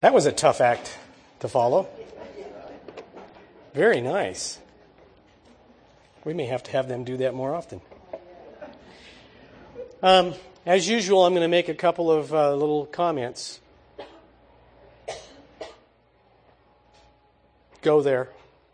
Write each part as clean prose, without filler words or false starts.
That was a tough act to follow. Very nice. We may have to have them do that more often. As usual, I'm going to make a couple of little comments. Go there.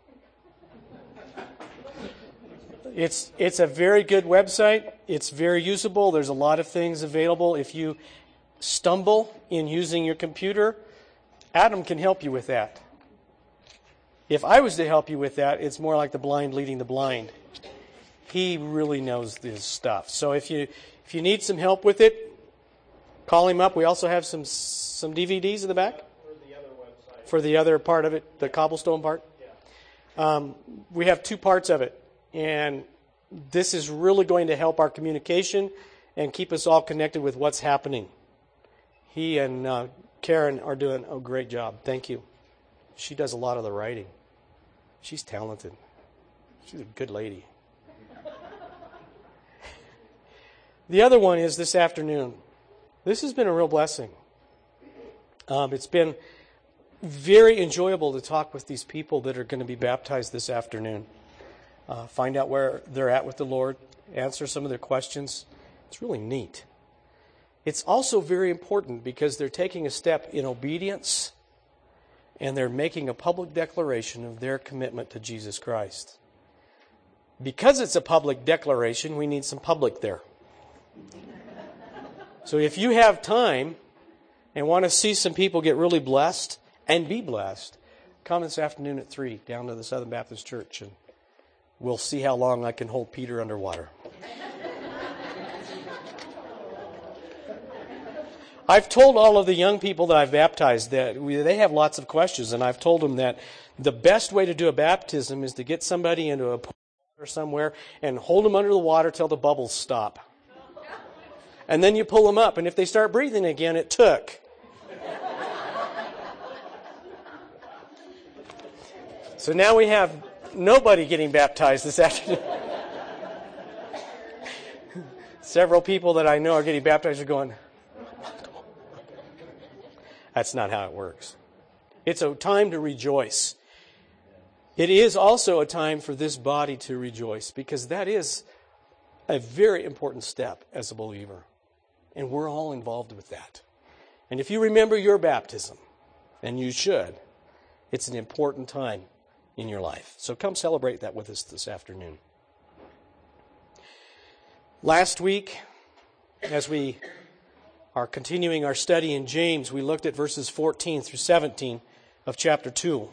It's a very good website. It's very usable. There's a lot of things available. If you stumble in using your computer, Adam can help you with that. If I was to help you with that, it's more like the blind leading the blind. He really knows this stuff. So if you need some help with it, call him up. We also have some DVDs in the back. For the other website. For the other part of it, the cobblestone part. Yeah. We have two parts of it. And this is really going to help our communication and keep us all connected with what's happening. He and Karen are doing a great job. Thank you. She does a lot of the writing. She's talented. She's a good lady. The other one is this afternoon. This has been a real blessing. It's been very enjoyable to talk with these people that are going to be baptized this afternoon. Find out where they're at with the Lord, answer some of their questions. It's really neat. It's also very important because they're taking a step in obedience and they're making a public declaration of their commitment to Jesus Christ. Because it's a public declaration, we need some public there. So if you have time and want to see some people get really blessed and be blessed, come this afternoon at 3 down to the Southern Baptist Church and we'll see how long I can hold Peter underwater. I've told all of the young people that I've baptized that they have lots of questions, and I've told them that the best way to do a baptism is to get somebody into a pool or somewhere and hold them under the water till the bubbles stop. And then you pull them up, and if they start breathing again, it took. So now we have nobody getting baptized this afternoon. Several people that I know are getting baptized are going, that's not how it works. It's a time to rejoice. It is also a time for this body to rejoice because that is a very important step as a believer. And we're all involved with that. And if you remember your baptism, and you should, it's an important time in your life. So come celebrate that with us this afternoon. Last week, as we are continuing our study in James, we looked at verses 14 through 17 of chapter 2.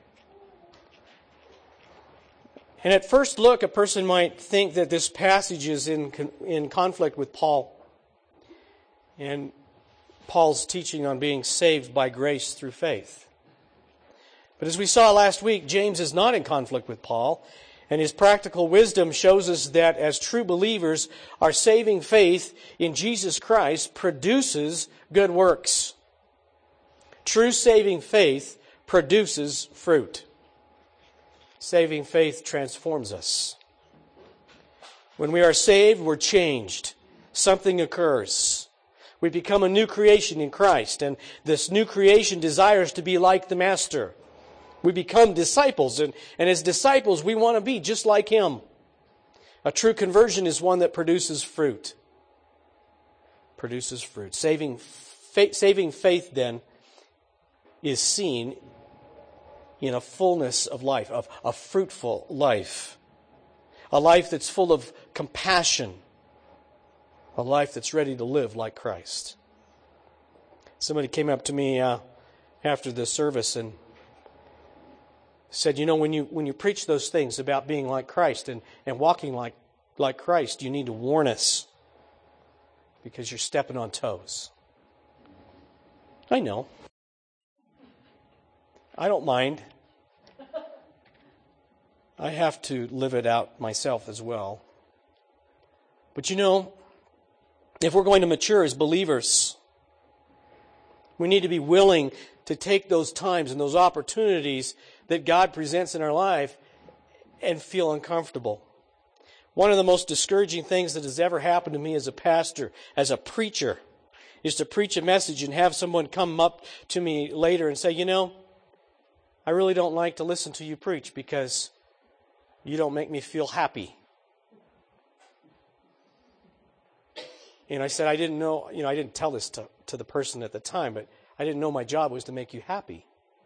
And at first look, a person might think that this passage is in conflict with Paul and Paul's teaching on being saved by grace through faith. But as we saw last week, James is not in conflict with Paul, and his practical wisdom shows us that as true believers, our saving faith in Jesus Christ produces good works. True saving faith produces fruit. Saving faith transforms us. When we are saved, we're changed. Something occurs. We become a new creation in Christ, and this new creation desires to be like the Master. We become disciples, and as disciples, we want to be just like Him. A true conversion is one that produces fruit. Produces fruit. Saving faith, then, is seen in a fullness of life, of a fruitful life. A life that's full of compassion. A life that's ready to live like Christ. Somebody came up to me after the service and said, when you preach those things about being like Christ and walking like Christ, you need to warn us because you're stepping on toes. I know. I don't mind. I have to live it out myself as well. But if we're going to mature as believers, we need to be willing to take those times and those opportunities that God presents in our life and feel uncomfortable. One of the most discouraging things that has ever happened to me as a pastor, as a preacher, is to preach a message and have someone come up to me later and say, I really don't like to listen to you preach because you don't make me feel happy. And I said, I didn't know, I didn't tell this to the person at the time, but I didn't know my job was to make you happy.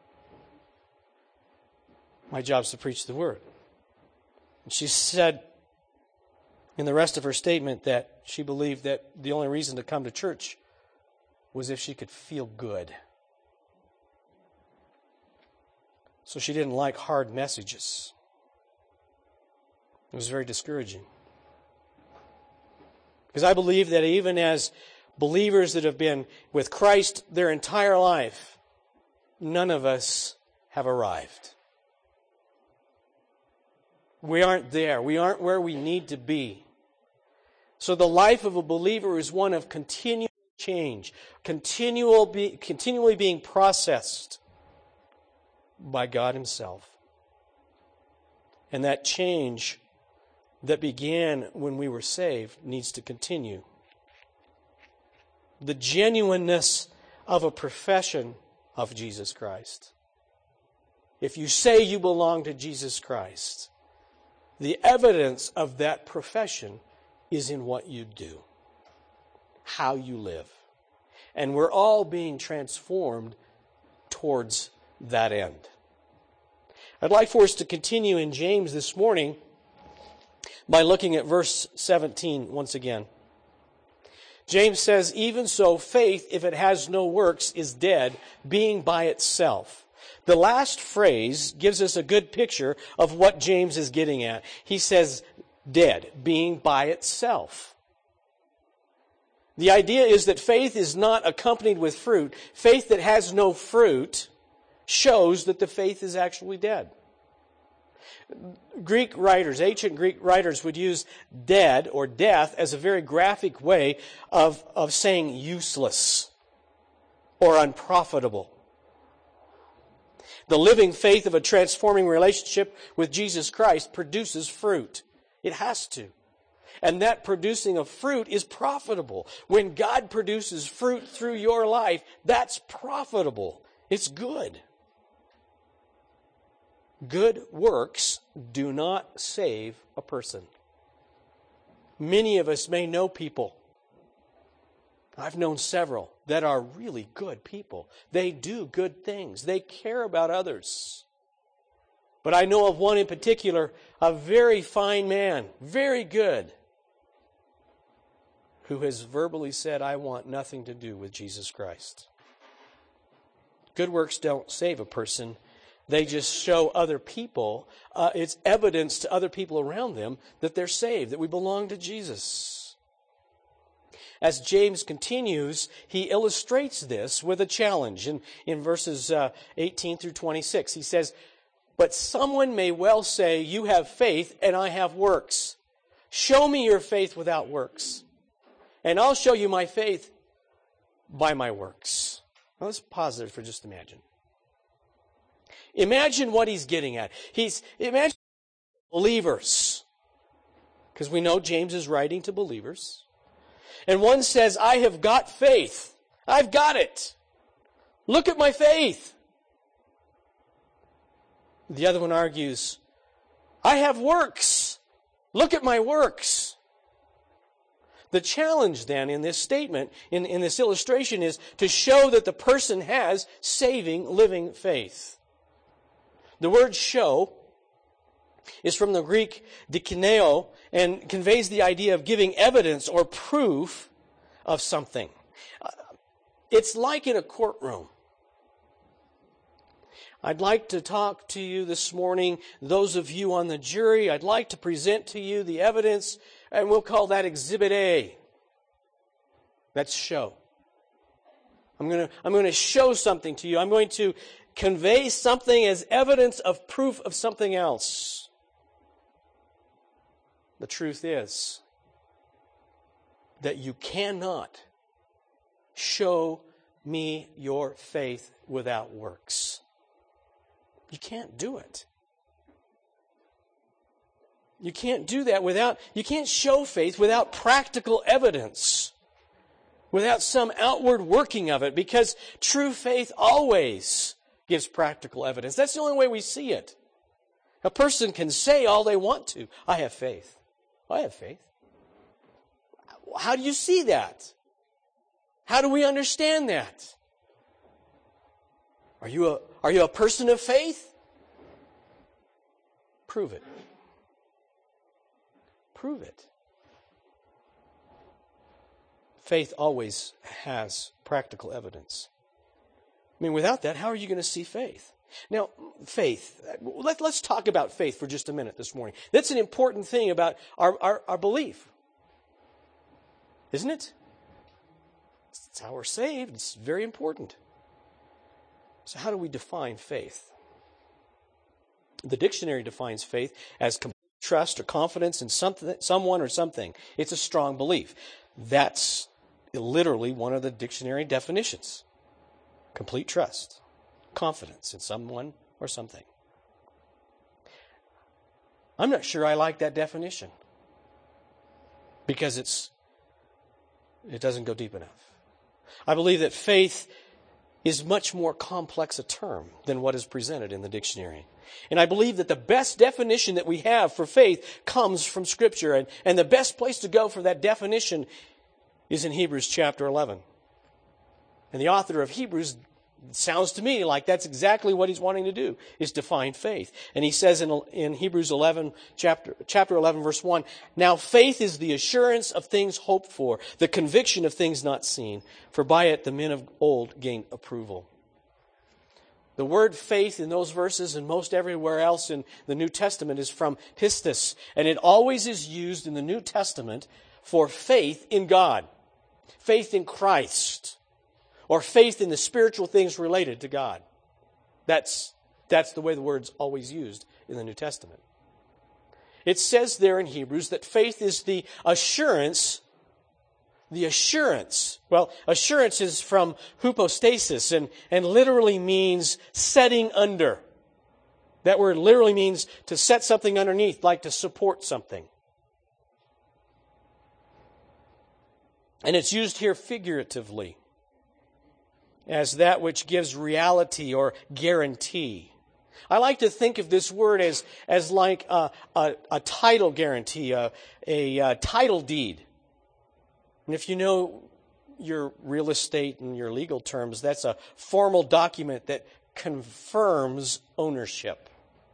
My job is to preach the Word. And she said in the rest of her statement that she believed that the only reason to come to church was if she could feel good. So she didn't like hard messages. It was very discouraging. Because I believe that even as believers that have been with Christ their entire life, none of us have arrived. We aren't there. We aren't where we need to be. So the life of a believer is one of continual change, continually being processed by God Himself. And that change that began when we were saved needs to continue. The genuineness of a profession of Jesus Christ. If you say you belong to Jesus Christ, the evidence of that profession is in what you do, how you live. And we're all being transformed towards that end. I'd like for us to continue in James this morning by looking at verse 17 once again. James says, even so, faith, if it has no works, is dead, being by itself. The last phrase gives us a good picture of what James is getting at. He says, dead, being by itself. The idea is that faith is not accompanied with fruit. Faith that has no fruit shows that the faith is actually dead. Ancient Greek writers would use dead or death as a very graphic way of saying useless or unprofitable. The living faith of a transforming relationship with Jesus Christ produces fruit. It has to. And that producing of fruit is profitable. When God produces fruit through your life, that's profitable. It's good. Good works do not save a person. Many of us may know people. I've known several that are really good people. They do good things. They care about others. But I know of one in particular, a very fine man, very good, who has verbally said, I want nothing to do with Jesus Christ. Good works don't save a person. They just show other people, it's evidence to other people around them that they're saved, that we belong to Jesus. As James continues, he illustrates this with a challenge in verses 18 through 26. He says, but someone may well say, you have faith and I have works. Show me your faith without works, and I'll show you my faith by my works. Now let's pause there for just a minute. Imagine what he's getting at. Imagine believers, because we know James is writing to believers. And one says, I have got faith. I've got it. Look at my faith. The other one argues, I have works. Look at my works. The challenge then in this statement, in this illustration, is to show that the person has saving, living faith. The word show is from the Greek dikineo and conveys the idea of giving evidence or proof of something. It's like in a courtroom. I'd like to talk to you this morning, those of you on the jury. I'd like to present to you the evidence, and we'll call that Exhibit A. That's show. I'm going to show something to you. I'm going to convey something as evidence of proof of something else. The truth is that you cannot show me your faith without works. You can't do it. You can't do that you can't show faith without practical evidence. without some outward working of it, because true faith always gives practical evidence. That's the only way we see it. A person can say all they want to, I have faith. I have faith. How do you see that? How do we understand that? Are you a person of faith? Prove it. Prove it. Faith always has practical evidence. I mean, without that, how are you going to see faith? Now, faith. Let's talk about faith for just a minute this morning. That's an important thing about our belief. Isn't it? It's how we're saved. It's very important. So how do we define faith? The dictionary defines faith as complete trust or confidence in someone or something. It's a strong belief. That's literally one of the dictionary definitions. Complete trust, confidence in someone or something. I'm not sure I like that definition because it doesn't go deep enough. I believe that faith is much more complex a term than what is presented in the dictionary. And I believe that the best definition that we have for faith comes from Scripture. And the best place to go for that definition is in Hebrews chapter 11. And the author of Hebrews, sounds to me like that's exactly what he's wanting to do, is define faith. And he says in Hebrews 11, chapter 11, verse 1, now faith is the assurance of things hoped for, the conviction of things not seen, for by it the men of old gained approval. The word faith in those verses and most everywhere else in the New Testament is from pistis, and it always is used in the New Testament for faith in God, faith in Christ, or faith in the spiritual things related to God. That's the way the word's always used in the New Testament. It says there in Hebrews that faith is the assurance. Well, assurance is from hypostasis and literally means setting under. That word literally means to set something underneath, like to support something. And it's used here figuratively as that which gives reality or guarantee. I like to think of this word as like a title guarantee, a title deed. And if you know your real estate and your legal terms, that's a formal document that confirms ownership.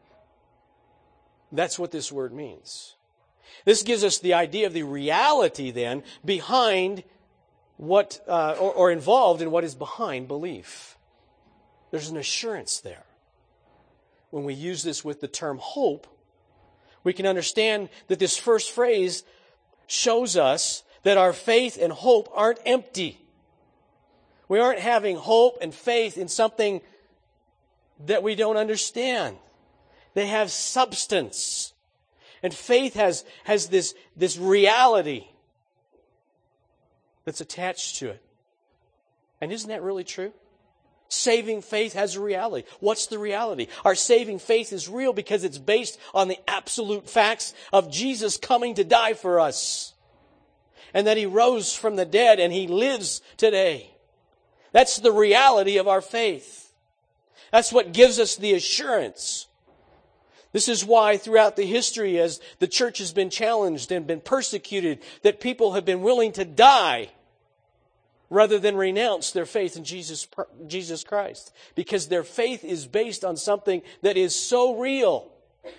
That's what this word means. This gives us the idea of the reality then behind what, or involved in what is behind belief. There's an assurance there. When we use this with the term hope, we can understand that this first phrase shows us that our faith and hope aren't empty. We aren't having hope and faith in something that we don't understand. They have substance. And faith has this reality that's attached to it. And isn't that really true? Saving faith has a reality. What's the reality? Our saving faith is real because it's based on the absolute facts of Jesus coming to die for us. And that He rose from the dead and He lives today. That's the reality of our faith. That's what gives us the assurance. This is why throughout the history, as the church has been challenged and been persecuted, that people have been willing to die rather than renounce their faith in Jesus Christ. Because their faith is based on something that is so real.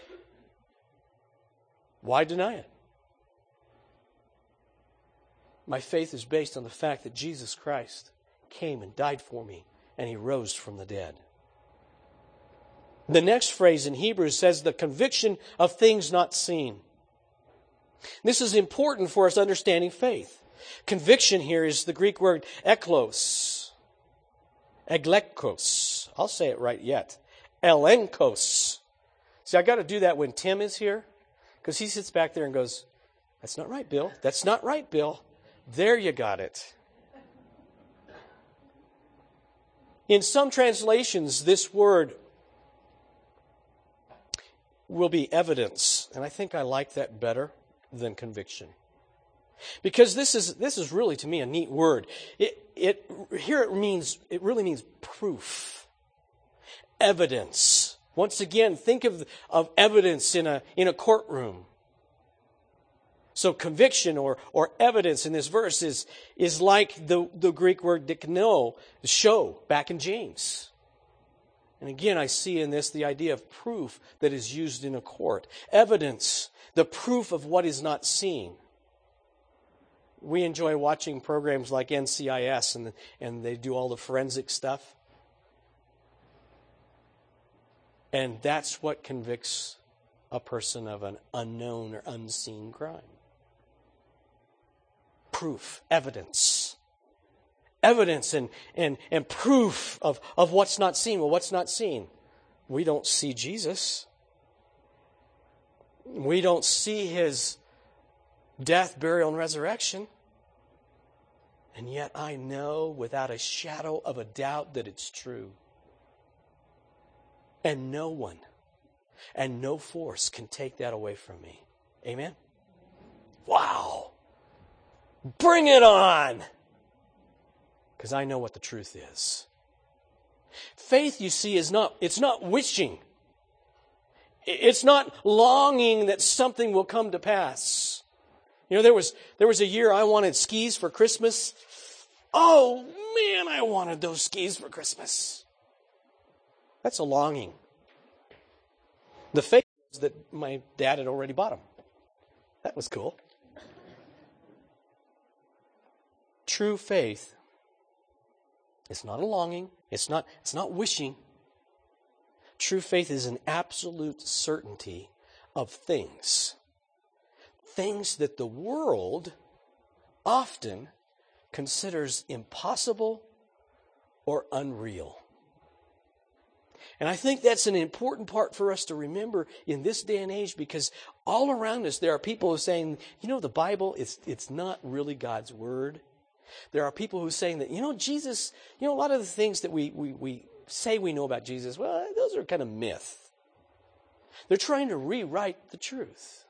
Why deny it? My faith is based on the fact that Jesus Christ came and died for me, and He rose from the dead. The next phrase in Hebrews says the conviction of things not seen. This is important for us understanding faith. Conviction here is the Greek word eklos. Eglekos. I'll say it right yet. Elenkos. See, I got to do that when Tim is here, because he sits back there and goes, "That's not right, Bill. That's not right, Bill." There you got it. In some translations, this word will be evidence. And I think I like that better than conviction. Because this is really, to me, a neat word. It really means proof, evidence. Once again, think of evidence in a courtroom. So conviction or evidence in this verse is like the Greek word dikno, show, back in James. And again, I see in this the idea of proof that is used in a court. Evidence, the proof of what is not seen. We enjoy watching programs like NCIS, and they do all the forensic stuff. And that's what convicts a person of an unknown or unseen crime. Proof, evidence. Evidence and proof of what's not seen. Well, what's not seen? We don't see Jesus. We don't see his death, burial, and resurrection. And yet I know without a shadow of a doubt that it's true. And no one and no force can take that away from me. Amen? Wow! Bring it on! Because I know what the truth is. Faith, you see, it's not wishing. It's not longing that something will come to pass. You know, there was a year I wanted skis for Christmas. Oh, man, I wanted those skis for Christmas. That's a longing. The faith is that my dad had already bought them. That was cool. True faith is not a longing. It's not wishing. True faith is an absolute certainty of things. Things that the world often considers impossible or unreal. And I think that's an important part for us to remember in this day and age, because all around us there are people who are saying, the Bible, it's not really God's Word. There are people who are saying that, Jesus, a lot of the things that we say we know about Jesus, well, those are kind of myth. They're trying to rewrite the truth.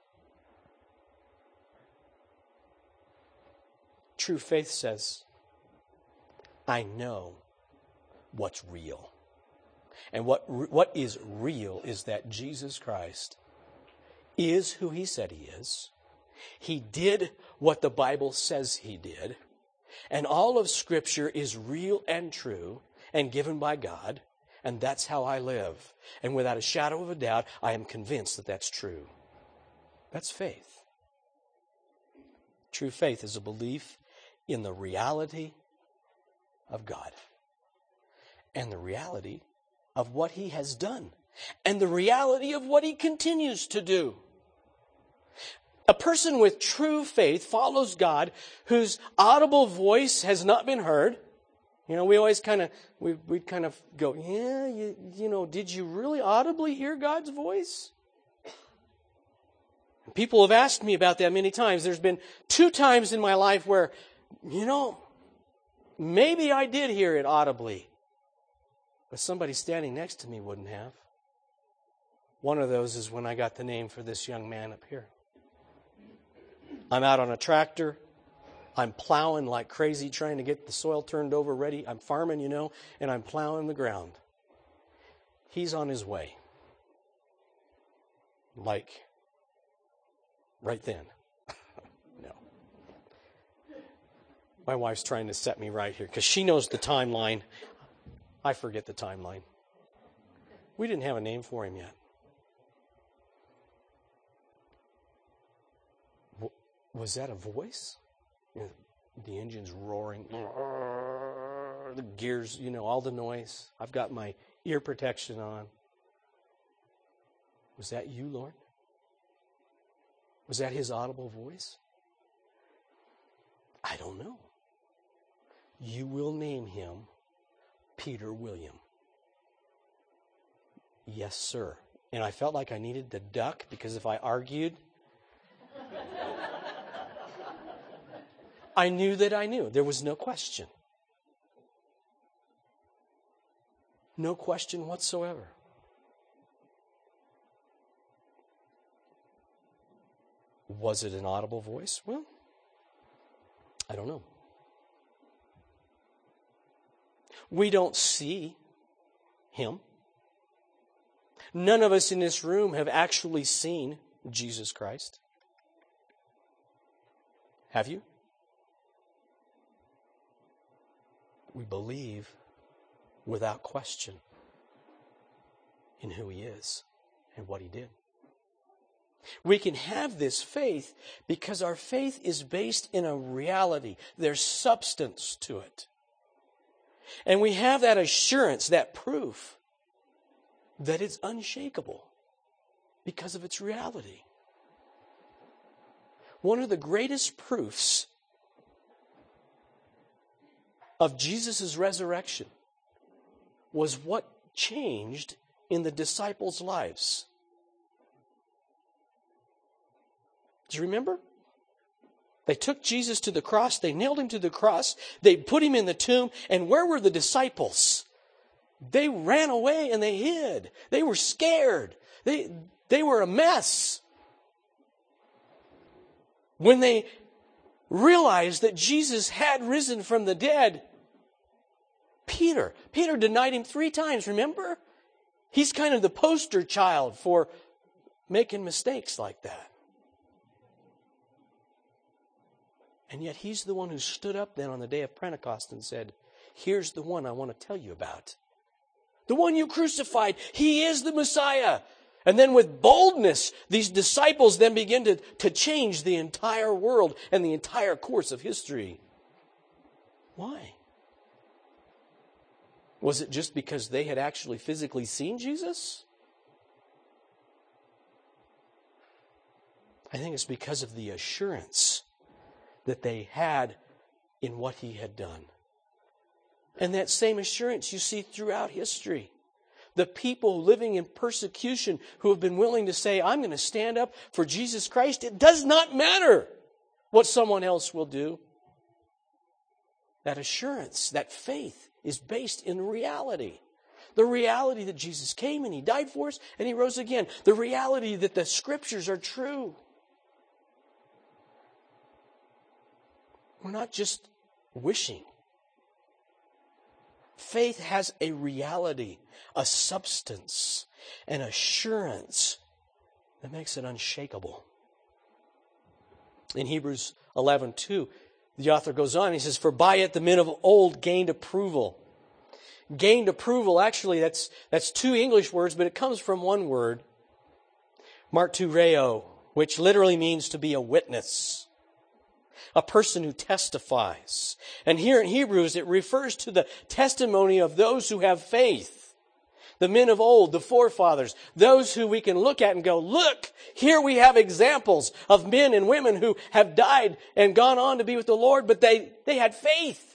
True faith says, I know what's real. And what is real is that Jesus Christ is who he said he is. He did what the Bible says he did. And all of Scripture is real and true and given by God. And that's how I live. And without a shadow of a doubt, I am convinced that that's true. That's faith. True faith is a belief in the reality of God and the reality of what he has done and the reality of what he continues to do. A person with true faith follows God whose audible voice has not been heard. We always we'd kind of go, did you really audibly hear God's voice? People have asked me about that many times. There's been 2 times in my life where, maybe I did hear it audibly, but somebody standing next to me wouldn't have. One of those is when I got the name for this young man up here. I'm out on a tractor. I'm plowing like crazy, trying to get the soil turned over ready. I'm farming, and I'm plowing the ground. He's on his way. Like, right then. No. My wife's trying to set me right here because she knows the timeline. I forget the timeline. We didn't have a name for him yet. Was that a voice? The engine's roaring. The gears, all the noise. I've got my ear protection on. Was that you, Lord? Was that his audible voice? I don't know. You will name him Peter William. Yes, sir. And I felt like I needed to duck because if I argued, I knew that I knew. There was no question. No question whatsoever. Was it an audible voice? Well, I don't know. We don't see him. None of us in this room have actually seen Jesus Christ. Have you? We believe without question in who he is and what he did. We can have this faith because our faith is based in a reality. There's substance to it. And we have that assurance, that proof, that it's unshakable because of its reality. One of the greatest proofs of Jesus' resurrection was what changed in the disciples' lives. Do you remember? They took Jesus to the cross, they nailed him to the cross, they put him in the tomb, and where were the disciples? They ran away and they hid. They were scared. They were a mess. When they realized that Jesus had risen from the dead, Peter denied him 3 times, remember? He's kind of the poster child for making mistakes like that. And yet he's the one who stood up then on the day of Pentecost and said, here's the one I want to tell you about. The one you crucified. He is the Messiah. And then with boldness, these disciples then begin to change the entire world and the entire course of history. Why? Was it just because they had actually physically seen Jesus? I think it's because of the assurance that they had in what he had done. And that same assurance you see throughout history. The people living in persecution who have been willing to say, I'm going to stand up for Jesus Christ. It does not matter what someone else will do. That assurance, that faith is based in reality. The reality that Jesus came and he died for us and he rose again. The reality that the scriptures are true. We're not just wishing. Faith has a reality, a substance, an assurance that makes it unshakable. In Hebrews 11:2, the author goes on, he says, for by it the men of old gained approval. Gained approval, actually, that's 2 English words, but it comes from one word, martyreo, which literally means to be a witness. A person who testifies. And here in Hebrews, it refers to the testimony of those who have faith. The men of old, the forefathers, those who we can look at and go, look, here we have examples of men and women who have died and gone on to be with the Lord, but they had faith.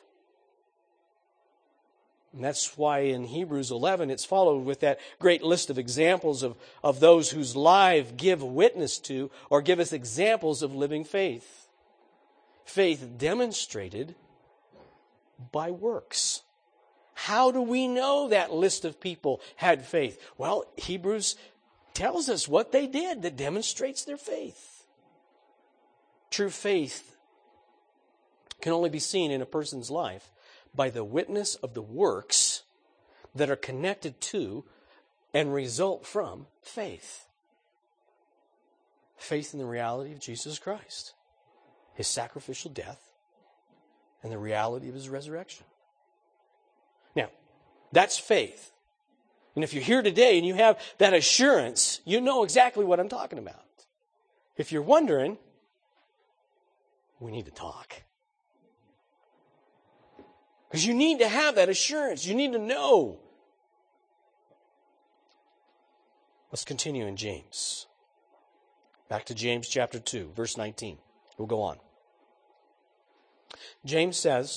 And that's why in Hebrews 11, it's followed with that great list of examples of those whose lives give witness to or give us examples of living faith. Faith demonstrated by works. How do we know that list of people had faith? Well, Hebrews tells us what they did that demonstrates their faith. True faith can only be seen in a person's life by the witness of the works that are connected to and result from faith. Faith in the reality of Jesus Christ. His sacrificial death, and the reality of his resurrection. Now, that's faith. And if you're here today and you have that assurance, you know exactly what I'm talking about. If you're wondering, we need to talk. Because you need to have that assurance. You need to know. Let's continue in James. Back to James chapter 2, verse 19. We'll go on. James says,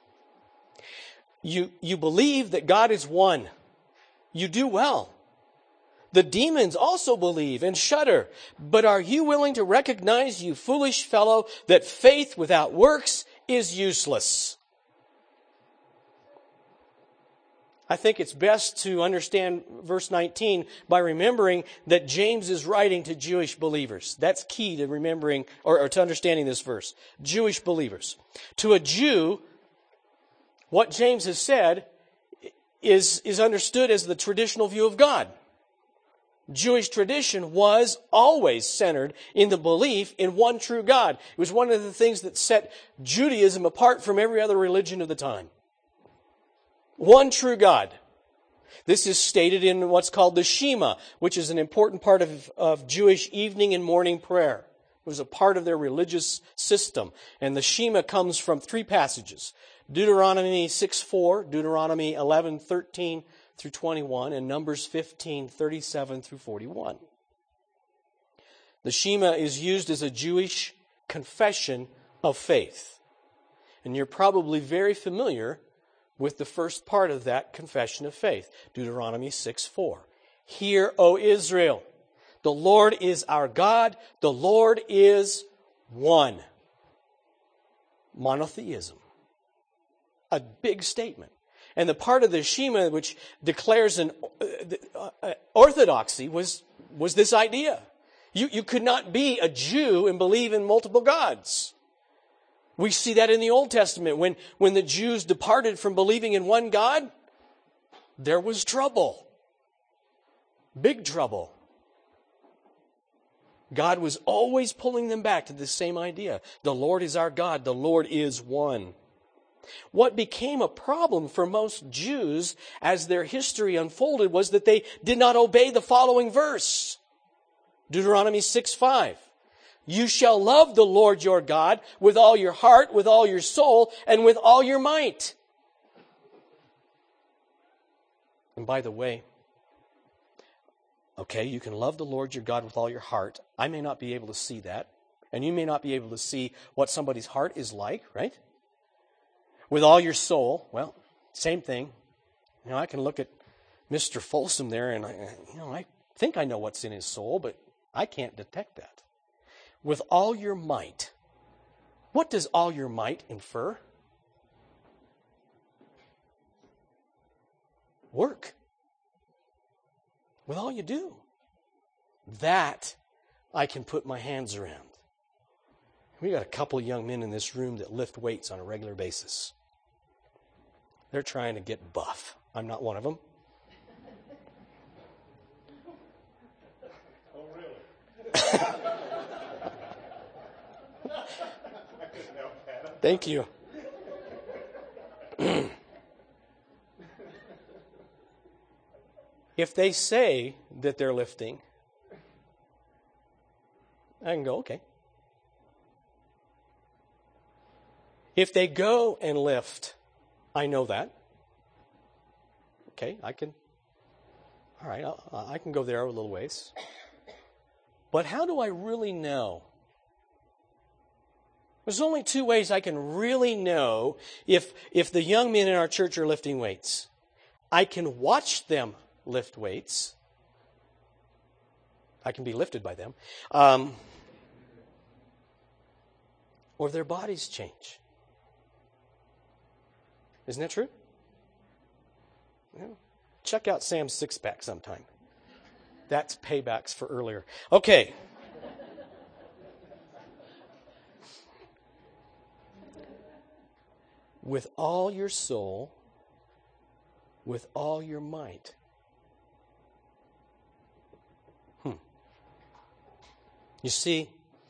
you believe that God is one. You do well. The demons also believe and shudder. But are you willing to recognize, you foolish fellow, that faith without works is useless? I think it's best to understand verse 19 by remembering that James is writing to Jewish believers. That's key to remembering or to understanding this verse. Jewish believers. To a Jew, what James has said is understood as the traditional view of God. Jewish tradition was always centered in the belief in one true God. It was one of the things that set Judaism apart from every other religion of the time. One true God. This is stated in what's called the Shema, which is an important part of Jewish evening and morning prayer. It was a part of their religious system. And the Shema comes from 3 passages. Deuteronomy 6:4, Deuteronomy 11:13 through 21, and Numbers 15:37 through 41. The Shema is used as a Jewish confession of faith. And you're probably very familiar with the first part of that confession of faith, Deuteronomy 6:4. Hear, O Israel, the Lord is our God, the Lord is one. Monotheism. A big statement. And the part of the Shema which declares an orthodoxy was this idea. You could not be a Jew and believe in multiple gods. We see that in the Old Testament. When the Jews departed from believing in one God, there was trouble. Big trouble. God was always pulling them back to the same idea. The Lord is our God. The Lord is one. What became a problem for most Jews as their history unfolded was that they did not obey the following verse. Deuteronomy 6:5. You shall love the Lord your God with all your heart, with all your soul, and with all your might. And by the way, okay, you can love the Lord your God with all your heart. I may not be able to see that. And you may not be able to see what somebody's heart is like, right? With all your soul, well, same thing. You know, I can look at Mr. Folsom there and I think I know what's in his soul, but I can't detect that. With all your might. What does all your might infer? Work. With all you do. That I can put my hands around. We got a couple of young men in this room that lift weights on a regular basis. They're trying to get buff. I'm not one of them. Oh, really? Thank you. If they say that they're lifting, I can go, okay. If they go and lift, I know that. Okay, I can go there a little ways. But how do I really know? There's only 2 ways I can really know if the young men in our church are lifting weights. I can watch them lift weights. I can be lifted by them. Or their bodies change. Isn't that true? Yeah. Check out Sam's six-pack sometime. That's paybacks for earlier. Okay. With all your soul, with all your might. You see,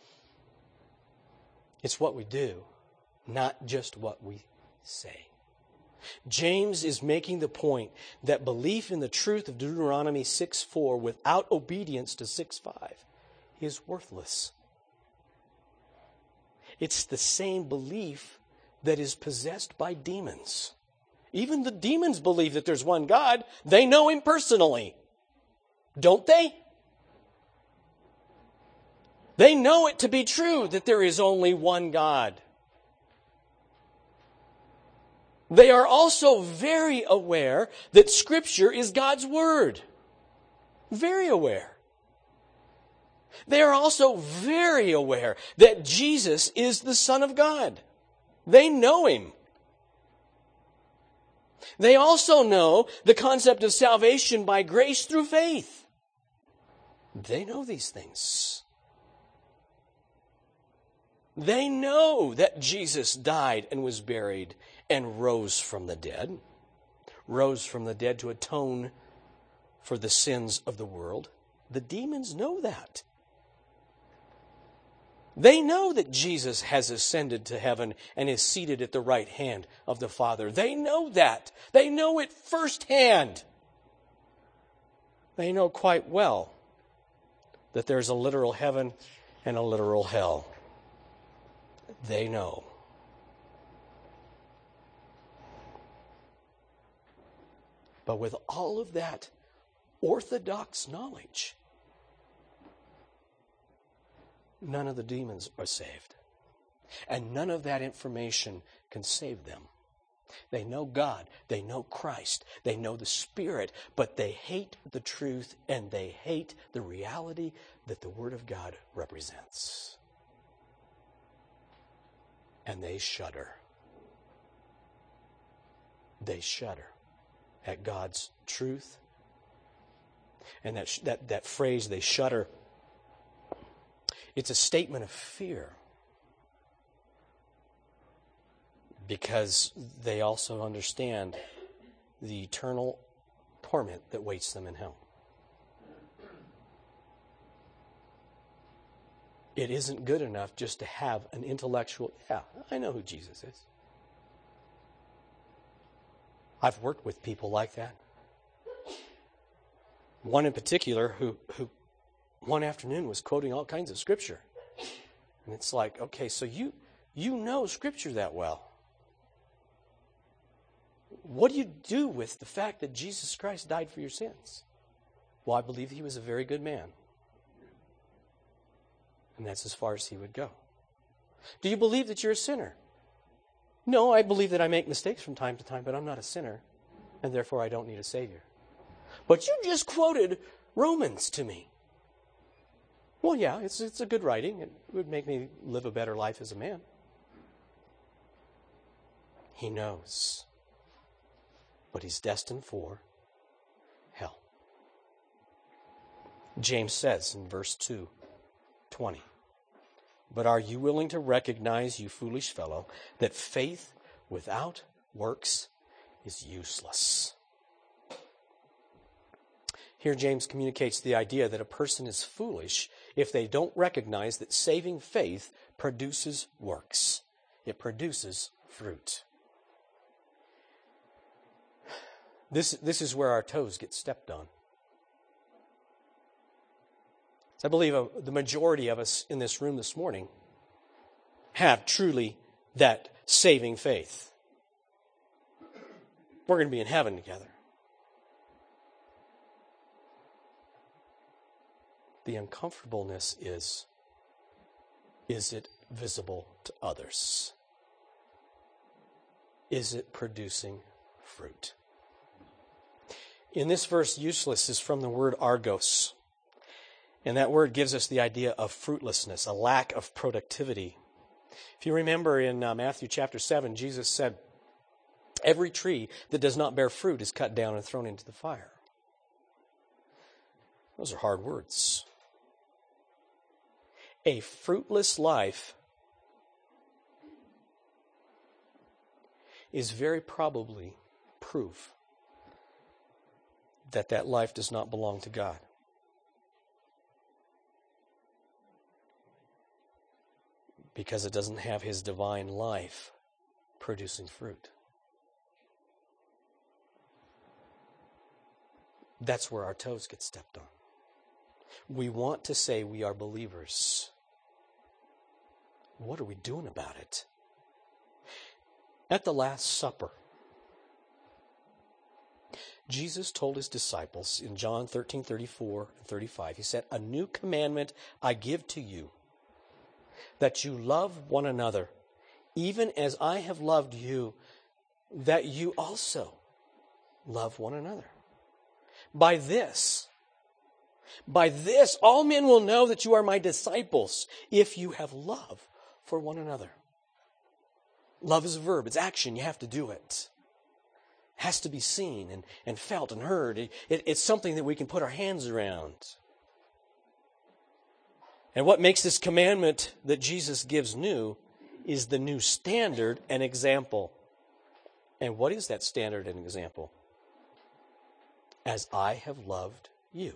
it's what we do, not just what we say. James is making the point that belief in the truth of Deuteronomy 6:4 without obedience to 6:5 is worthless. It's the same belief that is possessed by demons. Even the demons believe that there's one God. They know Him personally. Don't they? They know it to be true that there is only one God. They are also very aware that Scripture is God's Word. Very aware. They are also very aware that Jesus is the Son of God. They know Him. They also know the concept of salvation by grace through faith. They know these things. They know that Jesus died and was buried and rose from the dead. Rose from the dead to atone for the sins of the world. The demons know that. They know that Jesus has ascended to heaven and is seated at the right hand of the Father. They know that. They know it firsthand. They know quite well that there's a literal heaven and a literal hell. They know. But with all of that orthodox knowledge, none of the demons are saved. And none of that information can save them. They know God. They know Christ. They know the Spirit. But they hate the truth and they hate the reality that the Word of God represents. And they shudder. They shudder at God's truth. And that phrase, they shudder, it's a statement of fear. Because they also understand the eternal torment that waits them in hell. It isn't good enough just to have an intellectual, yeah, I know who Jesus is. I've worked with people like that. One in particular who one afternoon was quoting all kinds of Scripture. And it's like, okay, so you know Scripture that well. What do you do with the fact that Jesus Christ died for your sins? Well, I believe he was a very good man. And that's as far as he would go. Do you believe that you're a sinner? No, I believe that I make mistakes from time to time, but I'm not a sinner, and therefore I don't need a Savior. But you just quoted Romans to me. Well, yeah, it's a good writing. It would make me live a better life as a man. He knows. But he's destined for hell. James says in verse 2:20, "But are you willing to recognize, you foolish fellow, that faith without works is useless?" Here James communicates the idea that a person is foolish if they don't recognize that saving faith produces works. It produces fruit. This is where our toes get stepped on. So I believe the majority of us in this room this morning have truly that saving faith. We're going to be in heaven together. The uncomfortableness is it visible to others? Is it producing fruit? In this verse, useless is from the word argos. And that word gives us the idea of fruitlessness, a lack of productivity. If you remember in Matthew chapter 7, Jesus said, "Every tree that does not bear fruit is cut down and thrown into the fire." Those are hard words. A fruitless life is very probably proof that life does not belong to God. Because it doesn't have his divine life producing fruit. That's where our toes get stepped on. We want to say we are believers. What are we doing about it? At the Last Supper, Jesus told his disciples in John 13:34 and 35, he said, "A new commandment I give to you, that you love one another, even as I have loved you, that you also love one another. By this, all men will know that you are my disciples, if you have love for one another." Love is a verb. It's action. You have to do it. has to be seen and felt and heard. It's something that we can put our hands around. And what makes this commandment that Jesus gives new is the new standard and example. And what is that standard and example? As I have loved you.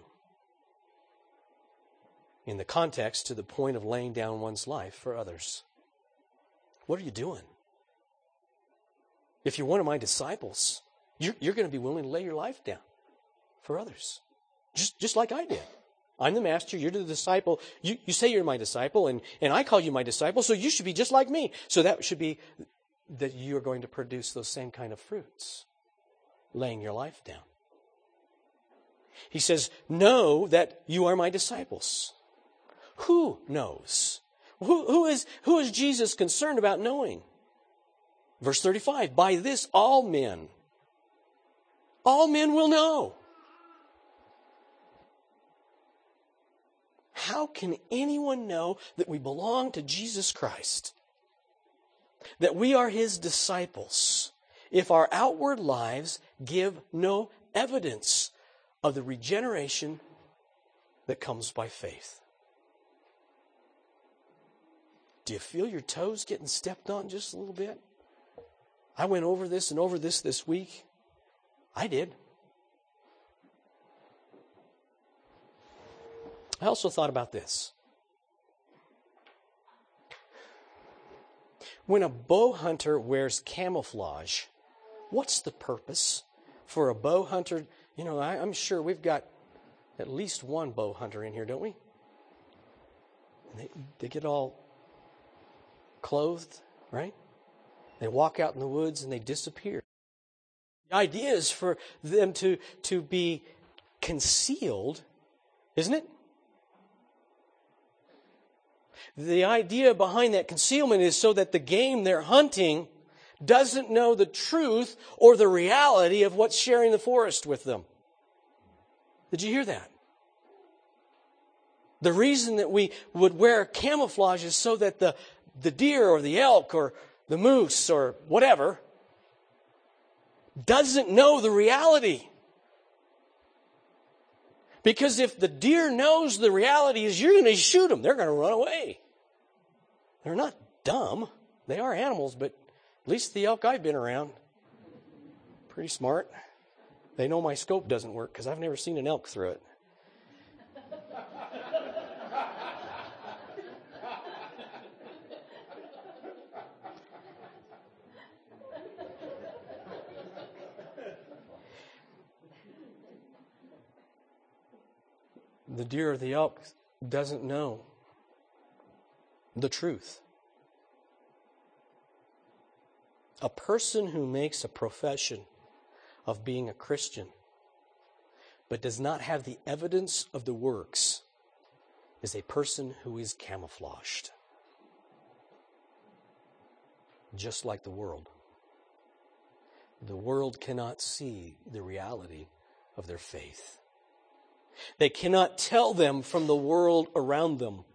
In the context to the point of laying down one's life for others. What are you doing? If you're one of my disciples, you're going to be willing to lay your life down for others. Just like I did. I'm the master, you're the disciple. You say you're my disciple, and I call you my disciple, so you should be just like me. So that should be that you're going to produce those same kind of fruits, laying your life down. He says, know that you are my disciples. Who knows? Who is Jesus concerned about knowing? Verse 35, by this all men will know. How can anyone know that we belong to Jesus Christ? That we are his disciples if our outward lives give no evidence of the regeneration that comes by faith? Do you feel your toes getting stepped on just a little bit? I went over this and over this week. I did. I also thought about this. When a bow hunter wears camouflage, what's the purpose for a bow hunter? You know, I'm sure we've got at least one bow hunter in here, don't we? And they get all clothed, right? They walk out in the woods and they disappear. The idea is for them to be concealed, isn't it? The idea behind that concealment is so that the game they're hunting doesn't know the truth or the reality of what's sharing the forest with them. Did you hear that? The reason that we would wear camouflage is so that the deer or the elk or the moose or whatever doesn't know the reality. Because if the deer knows the reality is you're going to shoot them, they're going to run away. They're not dumb. They are animals, but at least the elk I've been around, pretty smart. They know my scope doesn't work because I've never seen an elk through it. The deer or the elk doesn't know the truth. A person who makes a profession of being a Christian but does not have the evidence of the works is a person who is camouflaged. Just like the world. The world cannot see the reality of their faith. They cannot tell them from the world around them.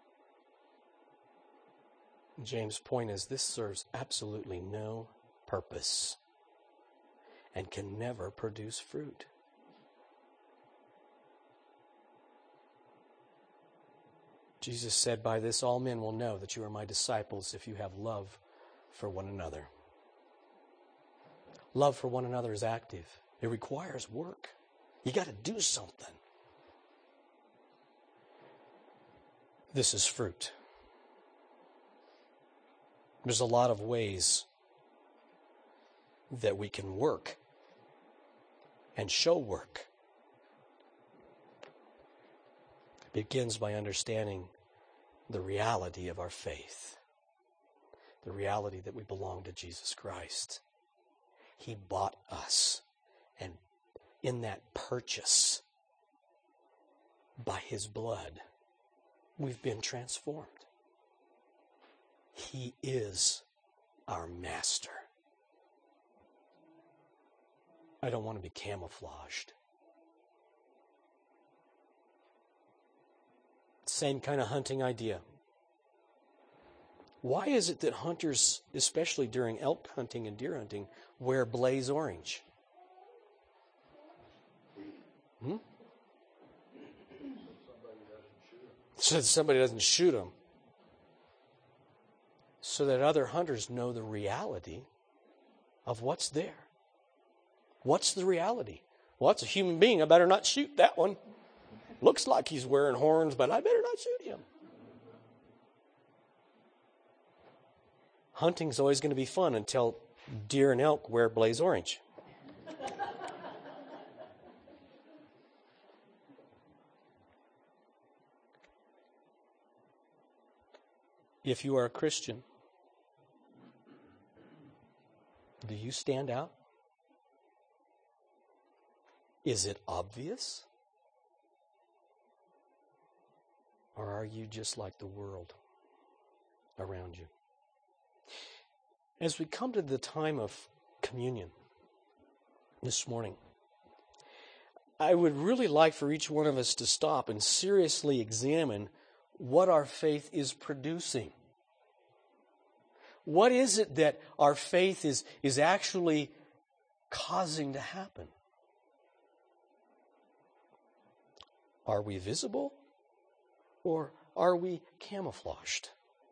James' point is this serves absolutely no purpose and can never produce fruit. Jesus said, by this all men will know that you are my disciples if you have love for one another. Love for one another is active. It requires work. You got to do something. This is fruit. There's a lot of ways that we can work and show work. It begins by understanding the reality of our faith, the reality that we belong to Jesus Christ. He bought us, and in that purchase, by His blood, we've been transformed. He is our master. I don't want to be camouflaged. Same kind of hunting idea. Why is it that hunters, especially during elk hunting and deer hunting, wear blaze orange? So that somebody doesn't shoot them. So that other hunters know the reality of what's there. What's the reality? Well, it's a human being. I better not shoot that one. Looks like he's wearing horns, but I better not shoot him. Hunting's always going to be fun until deer and elk wear blaze orange. If you are a Christian, do you stand out? Is it obvious? Or are you just like the world around you? As we come to the time of communion this morning, I would really like for each one of us to stop and seriously examine what our faith is producing. What is it that our faith is actually causing to happen? Are we visible or are we camouflaged?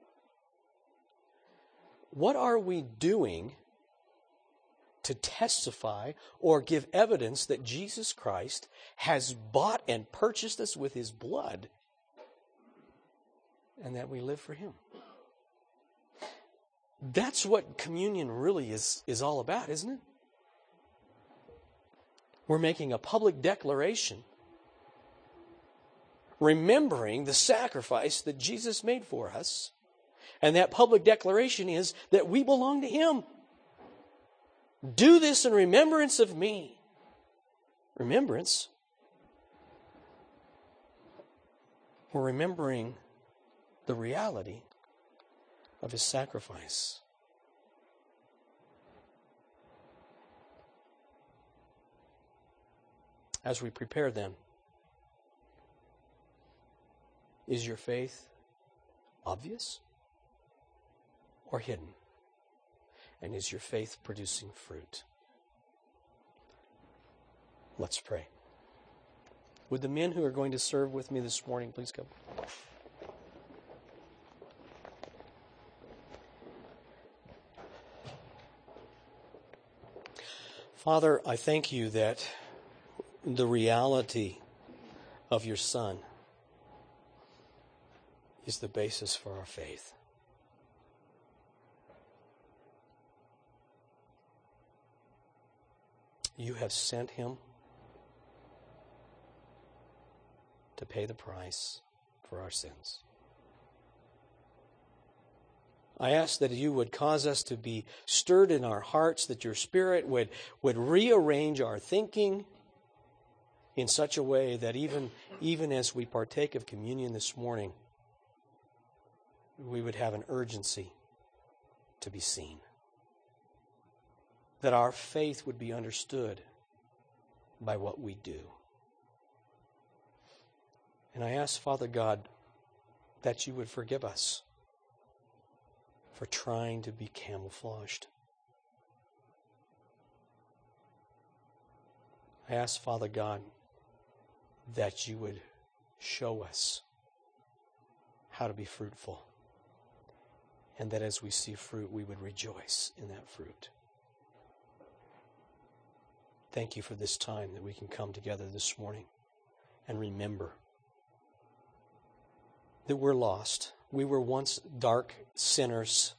What are we doing to testify or give evidence that Jesus Christ has bought and purchased us with His blood and that we live for Him? That's what communion really is all about, isn't it? We're making a public declaration, remembering the sacrifice that Jesus made for us. And that public declaration is that we belong to Him. Do this in remembrance of me. Remembrance. We're remembering the reality of His sacrifice. As we prepare then, is your faith obvious or hidden? And is your faith producing fruit? Let's pray. Would the men who are going to serve with me this morning please come? Father, I thank you that the reality of your Son is the basis for our faith. You have sent Him to pay the price for our sins. I ask that you would cause us to be stirred in our hearts, that your Spirit would rearrange our thinking in such a way that even as we partake of communion this morning, we would have an urgency to be seen. That our faith would be understood by what we do. And I ask, Father God, that you would forgive us for trying to be camouflaged. I ask, Father God, that you would show us how to be fruitful, and that as we see fruit, we would rejoice in that fruit. Thank you for this time that we can come together this morning and remember that we're lost. We were once dark sinners,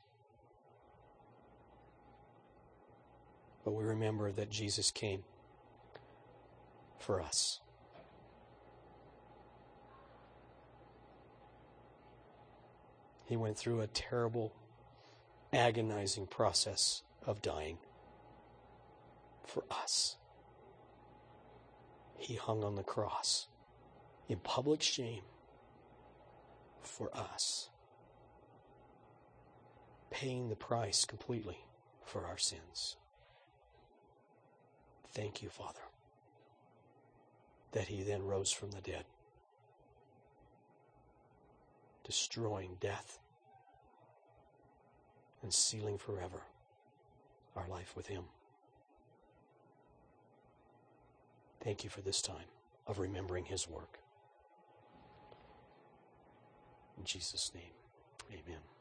but we remember that Jesus came for us. He went through a terrible, agonizing process of dying for us. He hung on the cross in public shame for us, paying the price completely for our sins. Thank you, Father, that He then rose from the dead, destroying death and sealing forever our life with Him. Thank you for this time. of remembering His work. In Jesus' name, amen.